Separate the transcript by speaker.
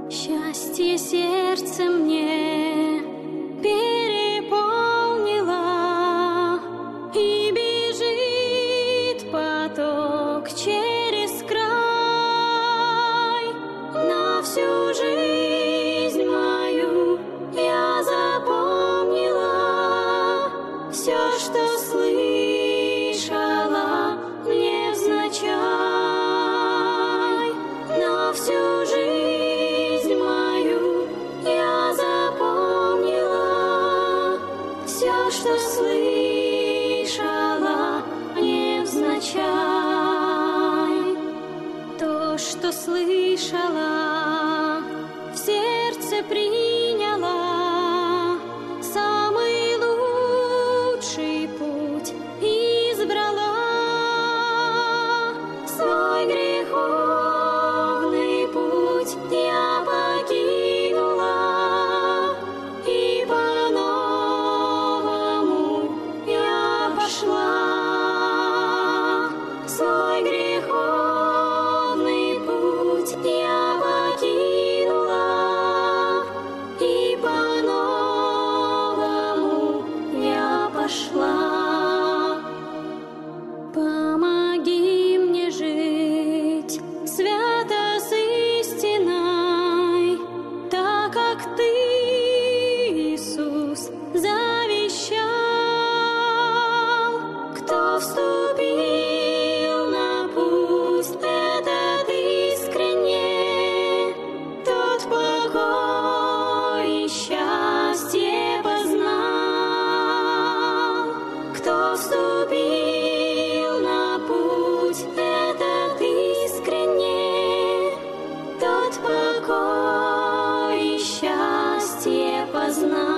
Speaker 1: Счастье сердце мне переполнило, и бежит поток через край. На всю жизнь мою я запомнила все, что слышала невзначай. На всю жизнь мою я запомнила все, что слышала невзначай. То, что слышала, в сердце приняла, самый лучший путь избрала. Свой греховный путь я покинула, и по-новому я пошла. Свой греховный путь я покинула, и по-новому я пошла. Помоги мне жить свято с истиной, так как Ты, Иисус, завещал. Кто вступил на путь этот искренне, тот покой и счастье познал. Кто вступил на путь этот искренне, тот покой и счастье познал.